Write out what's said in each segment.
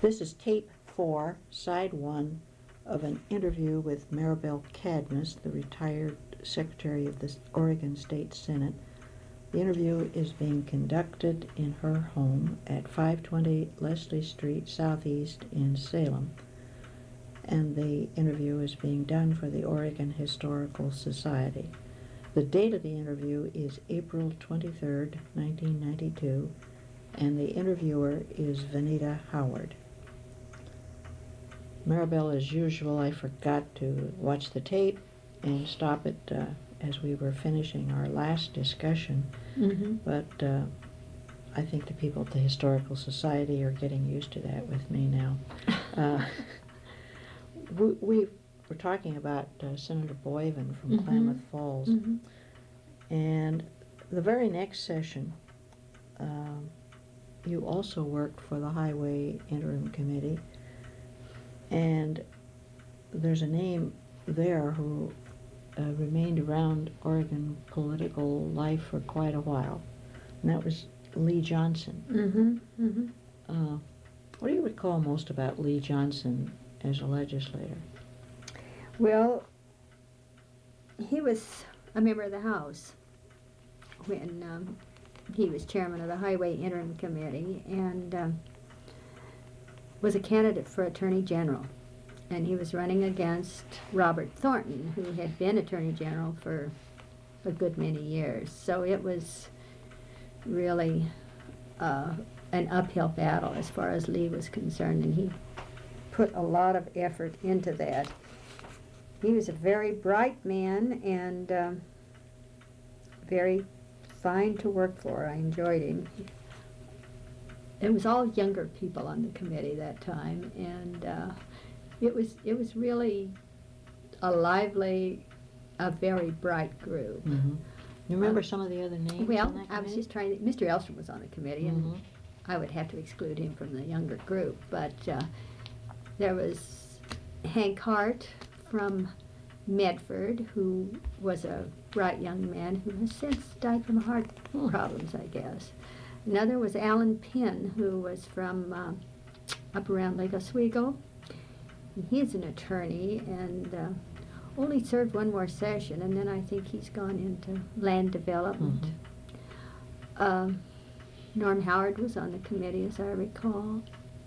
This is tape 4, side 1, of an interview with Maribel Cadmus, the retired Secretary of the Oregon State Senate. The interview is being conducted in her home at 520 Leslie Street Southeast in Salem, and the interview is being done for the Oregon Historical Society. The date of the interview is April 23rd, 1992, and the interviewer is Vanita Howard. Maribel, as usual, I forgot to watch the tape and stop it as we were finishing our last discussion, but I think the people at the Historical Society are getting used to that with me now. We were talking about Senator Boivin from Klamath Falls, and the very next session, you also worked for the Highway Interim Committee, and there's a name there who remained around Oregon political life for quite a while, and that was Lee Johnson. What do you recall most about Lee Johnson as a legislator? Well, he was a member of the House when he was chairman of the Highway Interim Committee, and was a candidate for Attorney General. And he was running against Robert Thornton, who had been Attorney General for a good many years. So it was really an uphill battle as far as Lee was concerned, and he put a lot of effort into that. He was a very bright man and very fine to work for. I enjoyed him. It was all younger people on the committee that time, and it was really a lively, a very bright group. You remember some of the other names? Well, I was just trying to, Mr. Elstrom was on the committee, and I would have to exclude him from the younger group, but there was Hank Hart from Medford, who was a bright young man who has since died from heart problems, I guess. Another was Alan Penn, who was from up around Lake Oswego. He's an attorney and only served one more session, and then I think he's gone into land development. Norm Howard was on the committee, as I recall.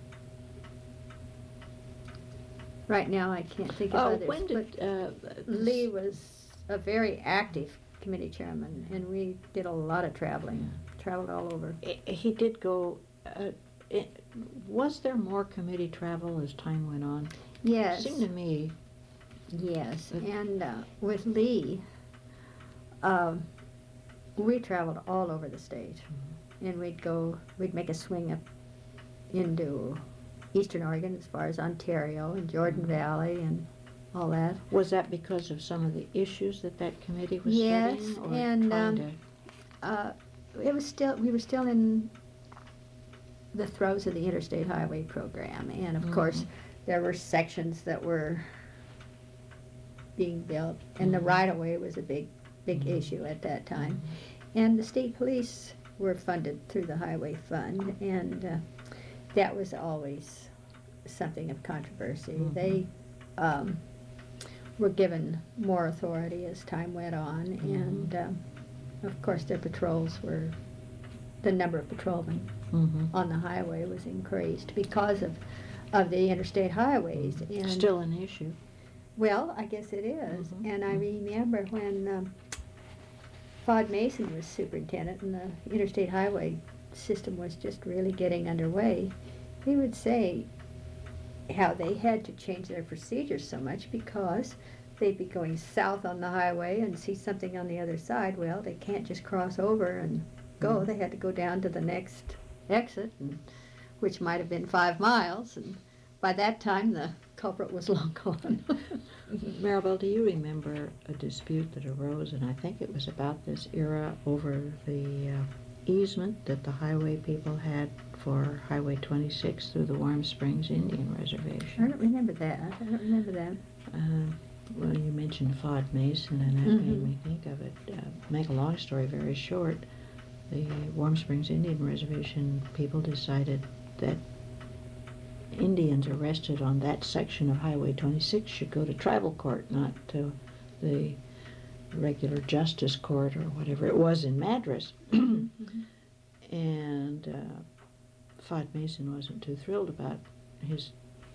Right now I can't think of others. When did but Lee was a very active committee chairman, and we did a lot of traveling. Traveled all over. He did go. Was there more committee travel as time went on? Yes. It seemed to me. Yes, and with Lee, we traveled all over the state, and we'd make a swing up into Eastern Oregon as far as Ontario and Jordan Valley and all that. Was that because of some of the issues that committee was yes, studying? Or and trying we were still in the throes of the Interstate Highway Program, and of course there were sections that were being built, and the right-of-way was a big issue at that time. And the state police were funded through the Highway Fund, and that was always something of controversy. They were given more authority as time went on, and of course their patrols were, the number of patrolmen on the highway was increased because of the interstate highways. And still an issue. well, I guess it is. And I remember when Fod Mason was superintendent and the interstate highway system was just really getting underway, he would say how they had to change their procedures so much because they'd be going south on the highway and see something on the other side. Well, they can't just cross over and go. They had to go down to the next exit, which might have been 5 miles, and by that time the culprit was long gone. Maribel, do you remember a dispute that arose, and I think it was about this era, over the easement that the highway people had for Highway 26 through the Warm Springs Indian Reservation? I don't remember that. Well, you mentioned Fod Mason, and that made me think of it. Make a long story very short, the Warm Springs Indian Reservation people decided that Indians arrested on that section of Highway 26 should go to tribal court, not to the regular justice court or whatever it was in Madras. And Fod Mason wasn't too thrilled about his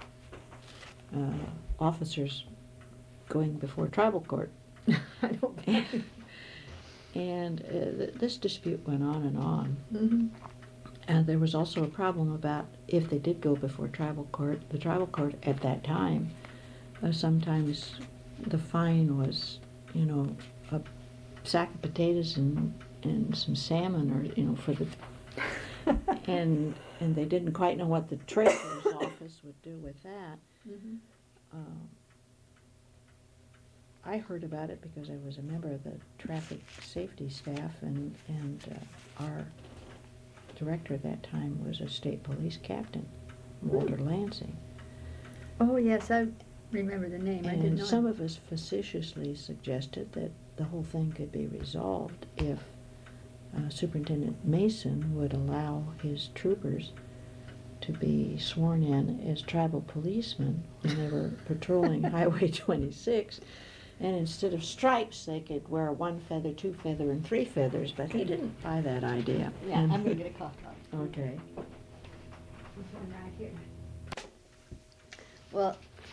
officers going before tribal court. I don't blame you. And this dispute went on and on. Mm-hmm. And there was also a problem about if they did go before tribal court, the tribal court at that time, sometimes the fine was, you know, a sack of potatoes and some salmon, or, you know, for the, and they didn't quite know what the treasurer's office would do with that. Mm-hmm. I heard about it because I was a member of the traffic safety staff, and our director at that time was a state police captain, Walter Lansing. Oh, yes, I remember the name. I didn't And know some it. of us facetiously suggested that the whole thing could be resolved if Superintendent Mason would allow his troopers to be sworn in as tribal policemen when they were patrolling Highway 26. And instead of stripes, they could wear 1 feather, 2 feather, and 3 feathers, but he didn't buy that idea. Yeah, I'm going to get a coffee. Okay. This one right here. Well,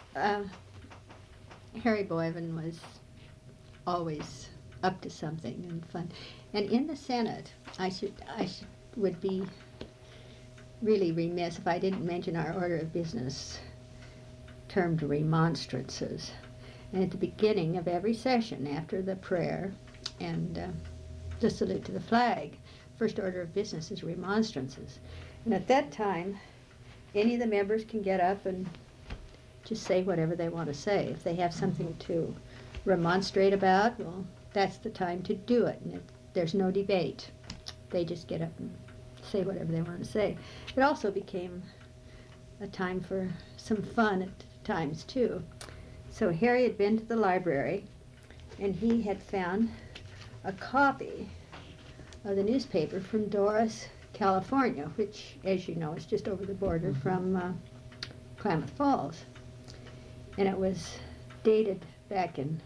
Harry Boyven was always up to something and fun. And in the Senate, would be really remiss if I didn't mention our order of business termed remonstrances. And at the beginning of every session, after the prayer and the salute to the flag, first order of business is remonstrances. And at that time, any of the members can get up and just say whatever they want to say. If they have something to remonstrate about, well, that's the time to do it. And there's no debate. They just get up and say whatever they want to say. It also became a time for some fun at times, too. So Harry had been to the library, and he had found a copy of the newspaper from Doris, California, which, as you know, is just over the border from Klamath Falls. And it was dated back in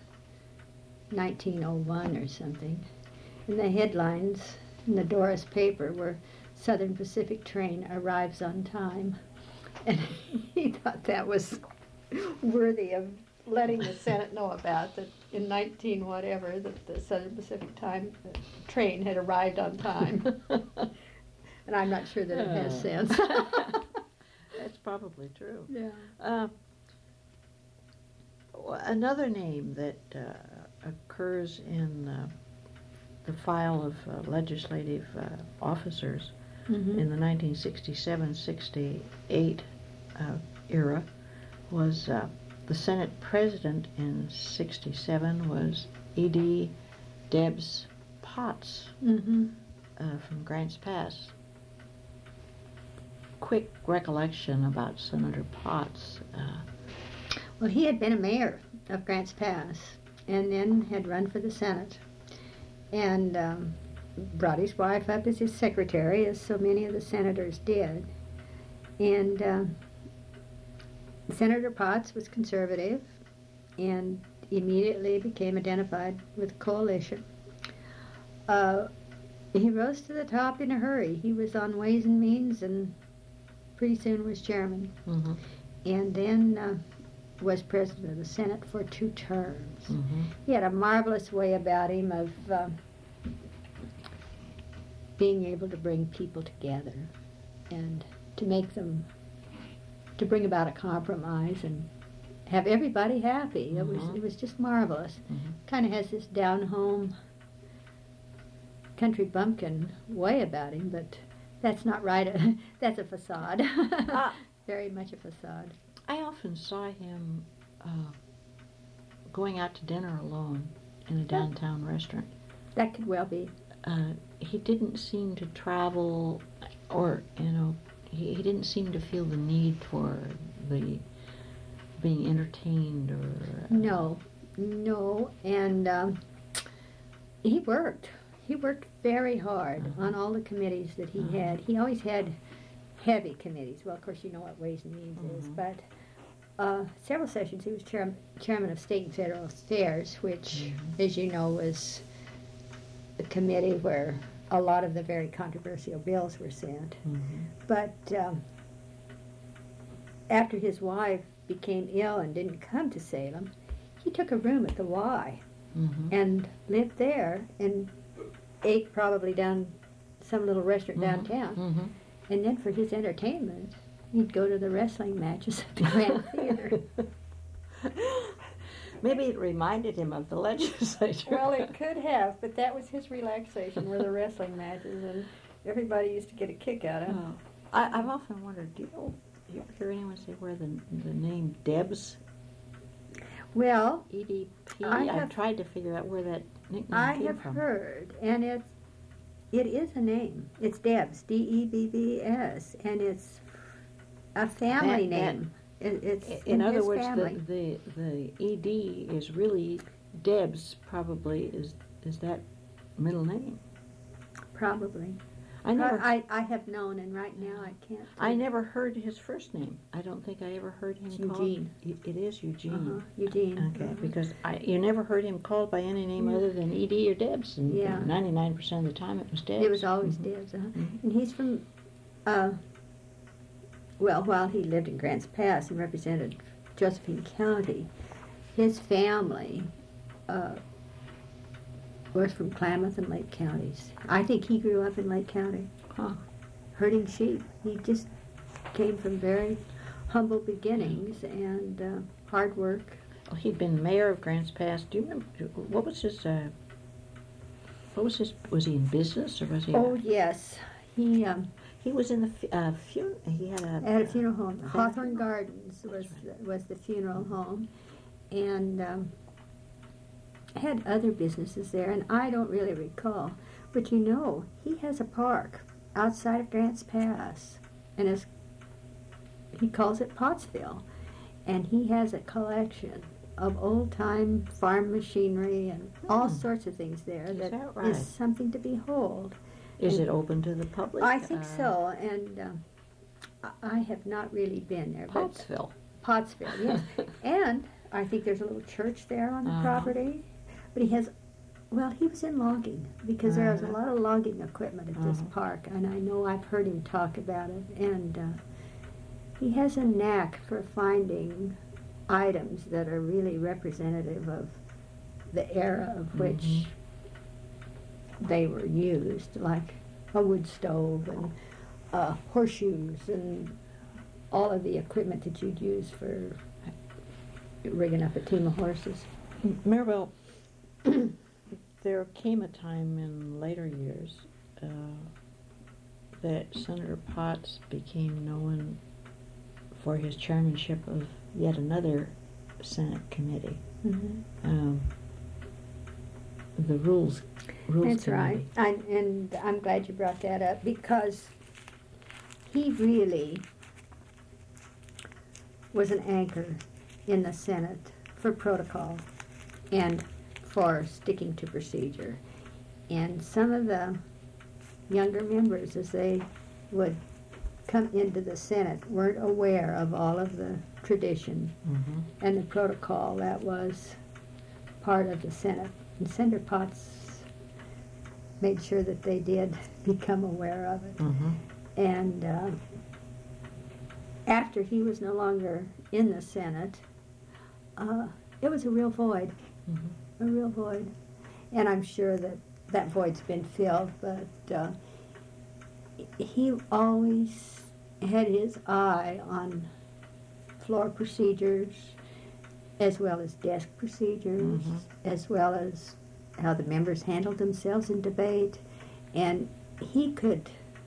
1901 or something. And the headlines in the Doris paper were, "Southern Pacific train arrives on time." And he thought that was worthy of letting the Senate know about, that in 19 whatever, that the Southern Pacific train had arrived on time. And I'm not sure that it has sense. That's probably true. Yeah. Another name that occurs in the file of legislative officers in the 1967-68 era was the Senate President in 67 was E.D. Debs Potts from Grants Pass. Quick recollection about Senator Potts. Well, he had been a mayor of Grants Pass and then had run for the Senate and brought his wife up as his secretary, as so many of the senators did. And Senator Potts was conservative and immediately became identified with the coalition. He rose to the top in a hurry. He was on Ways and Means and pretty soon was chairman. And then was president of the Senate for 2 terms. He had a marvelous way about him of being able to bring people together and to make them, to bring about a compromise and have everybody happy. It was just marvelous. Kind of has this down-home country bumpkin way about him, but that's not right. That's a facade. Very much a facade. I often saw him going out to dinner alone in a downtown restaurant. That could well be. He didn't seem to travel, or, you know, he didn't seem to feel the need for the being entertained or... No, and he worked very hard on all the committees that he had. He always had heavy committees. Well, of course, you know what Ways and Means is, Mhm. but several sessions he was chairman of State and Federal Affairs, which, as you know, was a committee where a lot of the very controversial bills were sent. Mhm. But after his wife became ill and didn't come to Salem, he took a room at the Y Mhm. and lived there and ate probably down some little restaurant downtown. Mhm. And then for his entertainment, he'd go to the wrestling matches at the Grand Theater. Maybe it reminded him of the legislature. Well, it could have, but that was his relaxation, were the wrestling matches, and everybody used to get a kick out of it. Oh. I've often wondered, do you ever hear anyone say where the name Debs, Well, EDP? I I've have- tried to figure out where that nickname I came have from. heard, and it is a name. It's Debs, Debbs, and it's a family That- name. It's In other his words, family. the ED is really Debs. Probably is that middle name? Probably. I never I have known, and right now I can't. I never heard his first name. I don't think I ever heard him It's called. Eugene. It is Eugene. Uh-huh, Eugene. Okay, Uh-huh. because you never heard him called by any name Yeah. other than ED or Debs, and Yeah. 99% of the time it was Debs. It was always Mhm. Debs, Mhm. and he's from. Well, while he lived in Grants Pass and represented Josephine County, his family was from Klamath and Lake counties. I think he grew up in Lake County, Huh. herding sheep. He just came from very humble beginnings and hard work. Well, he'd been mayor of Grants Pass. Do you remember what was his? Was he in business or was he? Oh yes, he He was in the funeral. He had at a funeral home. Cemetery. Hawthorne Gardens was That's was the funeral home, and had other businesses there, and I don't really recall. But you know, he has a park outside of Grants Pass, and he calls it Pottsville, and he has a collection of old-time farm machinery and all Hmm. sorts of things there Is that that right? is something to behold. Is it open to the public? I think so, and I have not really been there. But Pottsville. Pottsville, yes. And I think there's a little church there on the Uh-huh. property. But he was in logging because there was a Uh-huh. lot of logging equipment at this Uh-huh. park, and I know I've heard him talk about it. And he has a knack for finding items that are really representative of the era of which they were used, like a wood stove and horseshoes and all of the equipment that you'd use for rigging up a team of horses. Maribel, there came a time in later years that Senator Potts became known for his chairmanship of yet another Senate committee, Mm-hmm. the Rules That's Committee. right. And I'm glad you brought that up because he really was an anchor in the Senate for protocol and for sticking to procedure. And some of the younger members, as they would come into the Senate, weren't aware of all of the tradition Mhm. and the protocol that was part of the Senate. And Senator Potts made sure that they did become aware of it. Mhm. And after he was no longer in the Senate, it was a real void, Mhm. a real void. And I'm sure that that void's been filled, but he always had his eye on floor procedures as well as desk procedures, Mhm. as well as how the members handled themselves in debate. And he could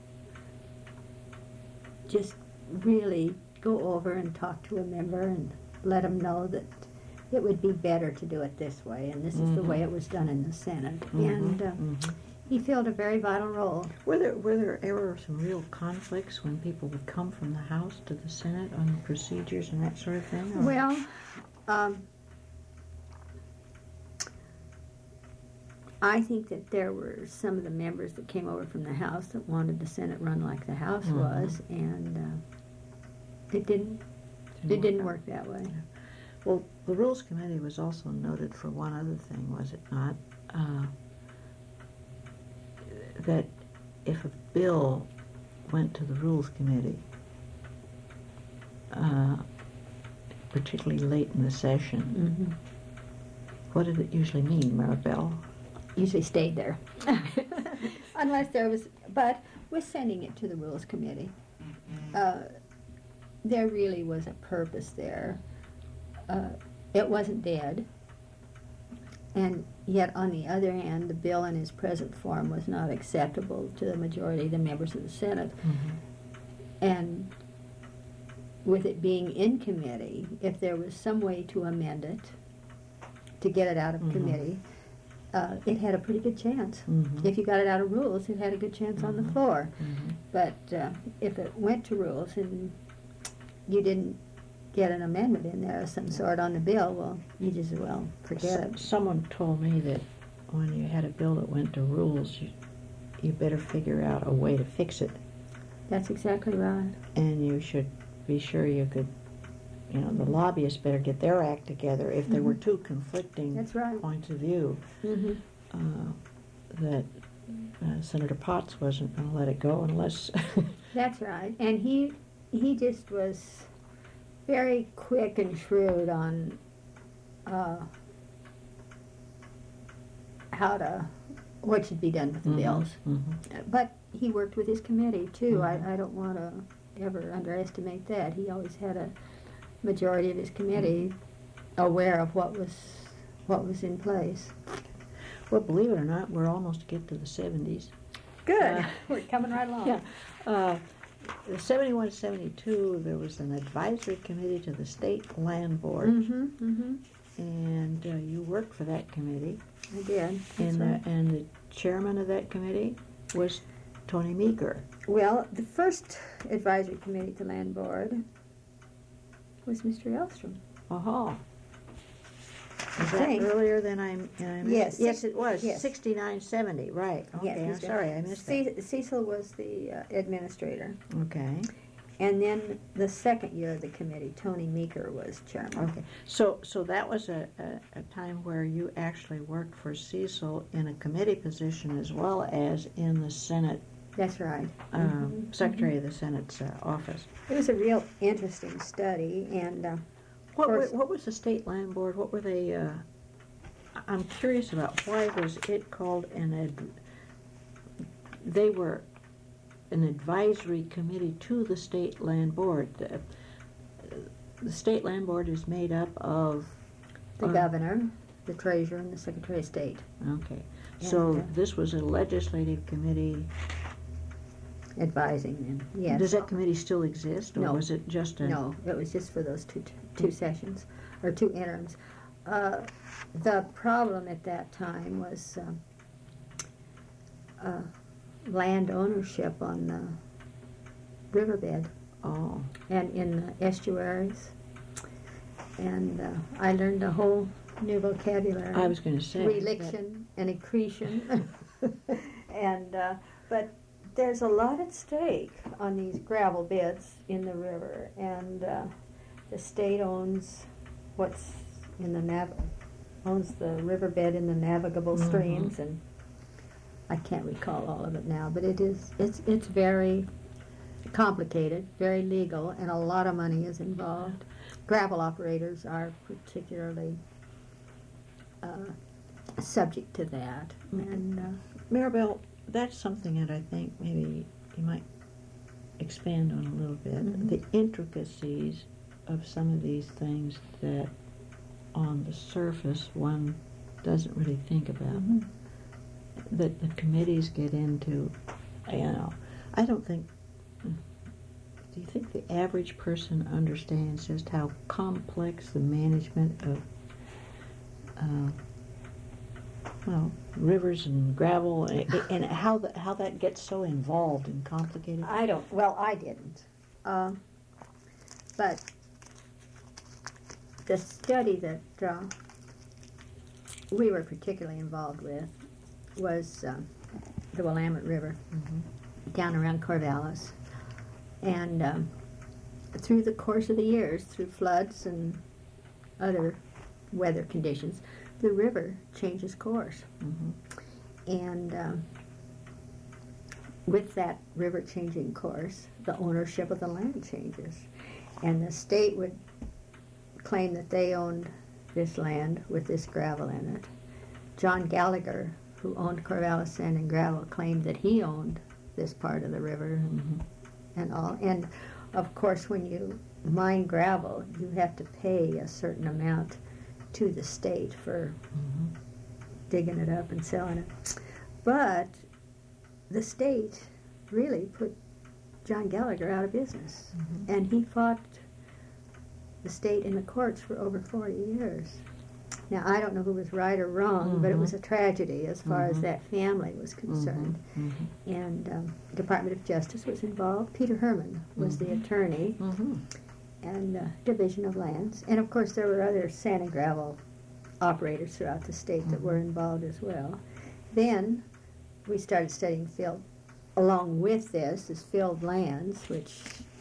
just really go over and talk to a member and let them know that it would be better to do it this way, and this is the Mhm. way it was done in the Senate. Mhm. And Mhm. he filled a very vital role. Were there ever some real conflicts when people would come from the House to the Senate on procedures and that sort of thing? or- I think that there were some of the members that came over from the House that wanted the Senate run like the House was, and it didn't work that way. Well, the Rules Committee was also noted for one other thing, was it not? That if a bill went to the Rules Committee, particularly late in the session, what did it usually mean, Maribel? Usually stayed there. Unless there was, but with sending it to the Rules Committee, there really was a purpose there. It wasn't dead, and yet on the other hand, the bill in its present form was not acceptable to the majority of the members of the Senate. And with it being in committee, if there was some way to amend it, to get it out of committee, it had a pretty good chance. If you got it out of rules, it had a good chance on the floor. But if it went to rules and you didn't get an amendment in there of some sort on the bill, well, you just as well forget it. Someone told me that when you had a bill that went to rules, you better figure out a way to fix it. That's exactly right. And you should be sure you could, the lobbyists better get their act together if there were two conflicting That's right. points of view. That Senator Potts wasn't going to let it go unless... That's right. And he just was very quick and shrewd on what should be done with the bills. But he worked with his committee too. I don't want to ever underestimate that. He always had a majority of his committee aware of what was in place. Well, believe it or not, we're almost to get to the 70s. Good. We're coming right along. Yeah. 71, 72, there was an advisory committee to the State Land Board. And you worked for that committee. I did. And the chairman of that committee was Tony Meeker. Well, the first advisory committee to Land Board was Mr. Elstrom. Was that earlier than I Yes. Yes, it was. Yes. 69, 70, right. Okay, Yes, I'm sorry, I missed that. Cecil was the administrator. Okay. And then the second year of the committee, Tony Meeker was chairman. Okay. So that was a time where you actually worked for Cecil in a committee position as well as in the Senate. That's right. Secretary of the Senate's office. It was a real interesting study, and what was the State Land Board? What were they? I'm curious about why was it called they were an advisory committee to the State Land Board. The State Land Board is made up of the governor, the treasurer, and the Secretary of State. Okay. So this was a legislative committee advising them. Yes. Does that committee still exist, or No. was it just a... No, it was just for those two sessions, or two interims. The problem at that time was land ownership on the riverbed. Oh. And in the estuaries. And I learned a whole new vocabulary. I was going to say. Reliction and accretion. And, but there's a lot at stake on these gravel beds in the river. And the state owns what's in the owns the riverbed in the navigable streams, and I can't recall all of it now, but it's very complicated, very legal, and a lot of money is involved. Gravel operators are particularly subject to that. And Maribel, that's something that I think maybe you might expand on a little bit. The intricacies of some of these things that on the surface one doesn't really think about. That the committees get into, I don't think, do you think the average person understands just how complex the management of, rivers and gravel, and how that gets so involved and complicated? I didn't. But the study that we were particularly involved with was the Willamette River down around Corvallis. And through the course of the years, through floods and other weather conditions, the river changes course. And with that river changing course, the ownership of the land changes. And the state would claim that they owned this land with this gravel in it. John Gallagher, who owned Corvallis Sand and Gravel, claimed that he owned this part of the river and all. And of course, when you mine gravel, you have to pay a certain amount to the state for digging it up and selling it. But the state really put John Gallagher out of business. And he fought the state in the courts for over 40 years. Now, I don't know who was right or wrong, but it was a tragedy as far as that family was concerned. And the Department of Justice was involved. Peter Herman was the attorney, and Division of Lands. And, of course, there were other sand and gravel operators throughout the state that were involved as well. Then we started studying field. Along with this is filled lands, which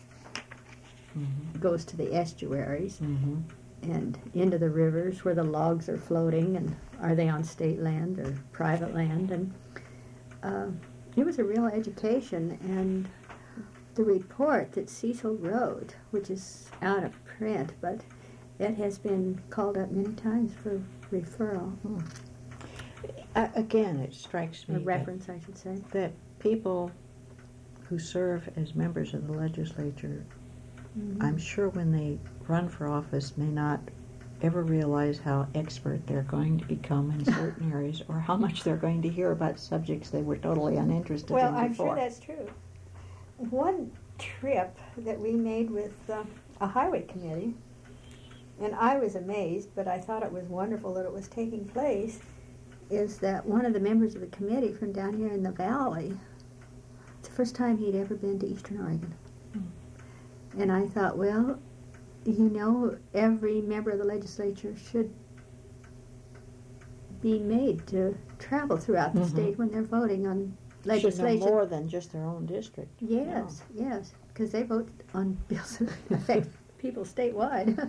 goes to the estuaries and into the rivers where the logs are floating, and are they on state land or private land. And it was a real education. And the report that Cecil wrote, which is out of print, but it has been called up many times for referral. Again, it strikes me A reference, I should say. that people who serve as members of the legislature, I'm sure when they run for office, may not ever realize how expert they're going to become in certain areas, or how much they're going to hear about subjects they were totally uninterested in before. Well, I'm sure that's true. One trip that we made with a highway committee, and I was amazed, but I thought it was wonderful that it was taking place, is that one of the members of the committee from down here in the valley, it's the first time he'd ever been to Eastern Oregon. And I thought, well, you know, every member of the legislature should be made to travel throughout the state when they're voting on legislation. Should know more than just their own district. Yes, yes, because they vote on bills that affect people statewide.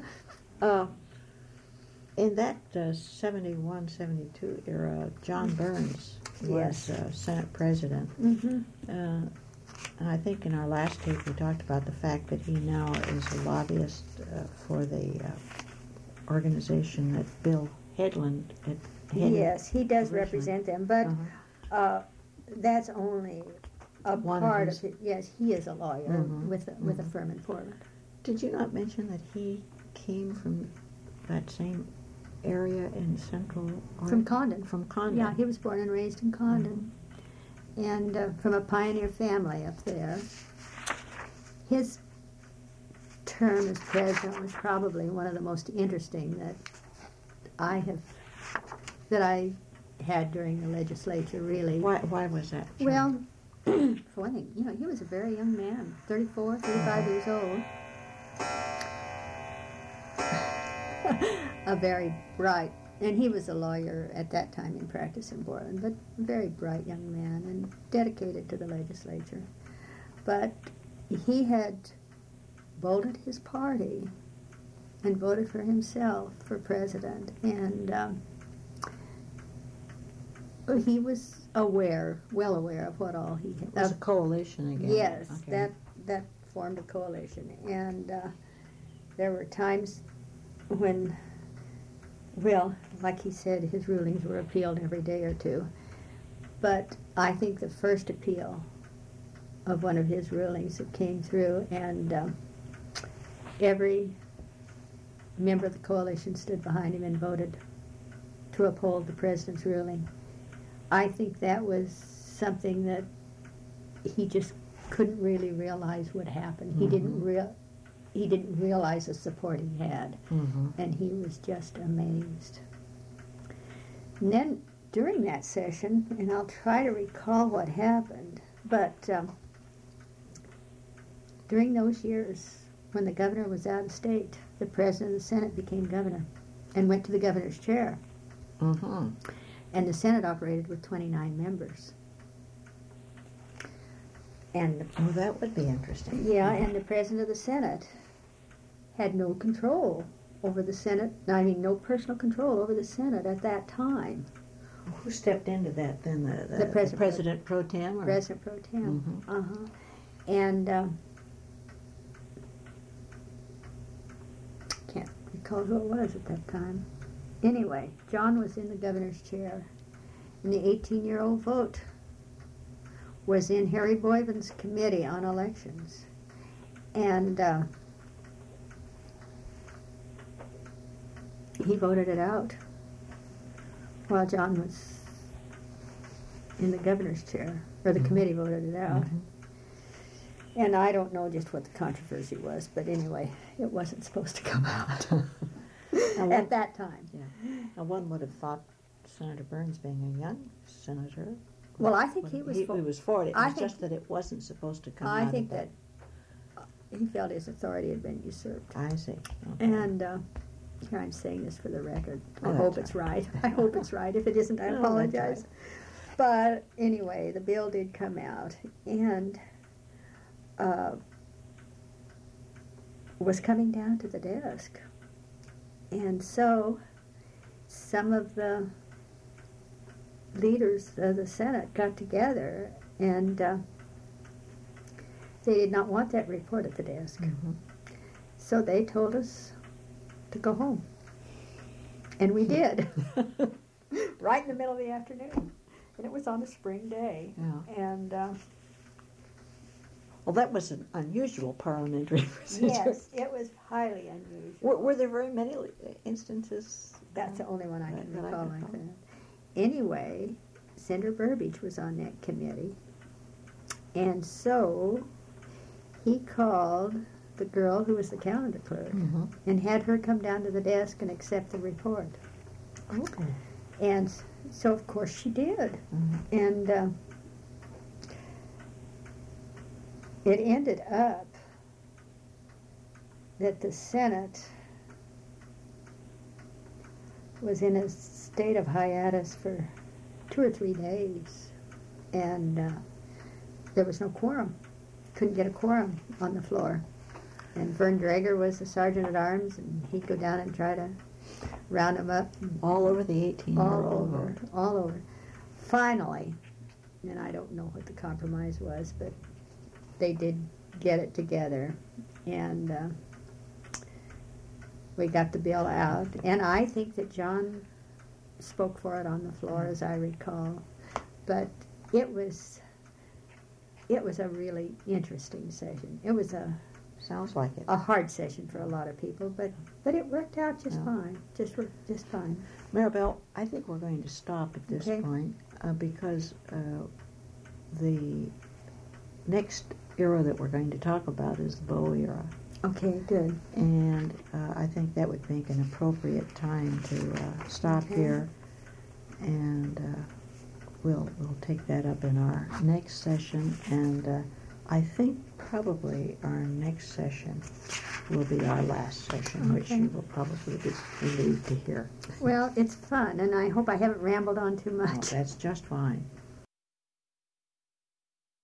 In that 71, 72 era, John Burns was Senate President. And I think in our last tape we talked about the fact that he now is a lobbyist for the organization that Bill Hedlund had headed. Yes, he does originally. represent them, but that's only a One part of of his- it. Yes, he is a lawyer with a firm in Portland. Did you not mention that he came from that same area in Central Oregon? From Condon. From Condon. Yeah, he was born and raised in Condon. And from a pioneer family up there. His term as president was probably one of the most interesting that I had during the legislature, really. Why was that? John? Well, for one thing, you know, he was a very young man, 34, 35 years old. A very bright, and he was a lawyer at that time in practice in Portland, but a very bright young man and dedicated to the legislature. But he had voted his party and voted for himself for president, and he was well aware of what all he had. It was a coalition again. Yes, Okay. that formed a coalition, and there were times when, well, like he said, his rulings were appealed every day or two. But I think the first appeal of one of his rulings that came through, and every member of the coalition stood behind him and voted to uphold the president's ruling. I think that was something that he just couldn't really realize would happen. He didn't realize the support he had, and he was just amazed. And then during that session, and I'll try to recall what happened, but during those years when the governor was out of state, the president of the Senate became governor and went to the governor's chair. And the Senate operated with 29 members. And Oh, that would be interesting. yeah, and the president of the Senate had no control over the Senate. I mean, no personal control over the Senate at that time. Who stepped into that then? The president. President pro tem? Or? President pro tem. Mhm. And can't recall who it was at that time. Anyway, John was in the governor's chair, and the 18-year-old vote was in Harry Boyden's committee on elections. And he voted it out while John was in the governor's chair, or the committee voted it out. Mhm. And I don't know just what the controversy was, but anyway, it wasn't supposed to come out at that time. Yeah. Now, one would have thought Senator Burns, being a young senator, Well, I think he was he was for it. It I was think- just that it wasn't supposed to come out. I of think that he felt his authority had been usurped. I see. Okay. And here I'm saying this for the record. I Oh, that's hope it's right. I hope it's right. If it isn't, I No, that's apologize. right. But anyway, the bill did come out and was coming down to the desk. And so some of the leaders of the Senate got together and they did not want that report at the desk. Mhm. So they told us to go home. And we did. Right in the middle of the afternoon. And it was on a spring day. Yeah. And Well, that was an unusual parliamentary procedure. yes, it was highly unusual. Were there very many instances? That's the only one I can that I recall can like recall. that. Anyway, Senator Burbidge was on that committee. And so he called the girl who was the calendar clerk Mhm. and had her come down to the desk and accept the report. Okay. And so, of course, she did. Mhm. And it ended up that the Senate was in a state of hiatus for 2 or 3 days. And there was no quorum. Couldn't get a quorum on the floor. And Vern Drager was the sergeant at arms, and he'd go down and try to round them up. And All over the 18-year-old all over, vote. all over. Finally, and I don't know what the compromise was, but they did get it together, and we got the bill out. And I think that John spoke for it on the floor, as I recall. But it was a really interesting session. It was a Sounds like it. hard session for a lot of people, but it worked out just Yeah. fine, just fine. Maribel, I think we're going to stop at this Okay. point because the next era that we're going to talk about is the Bow era. Okay, good. And I think that would make an appropriate time to stop Okay. here, and we'll take that up in our next session. And I think probably our next session will be our last session, which Okay. you will probably be relieved to hear. Well, it's fun, and I hope I haven't rambled on too Oh, much. that's just fine.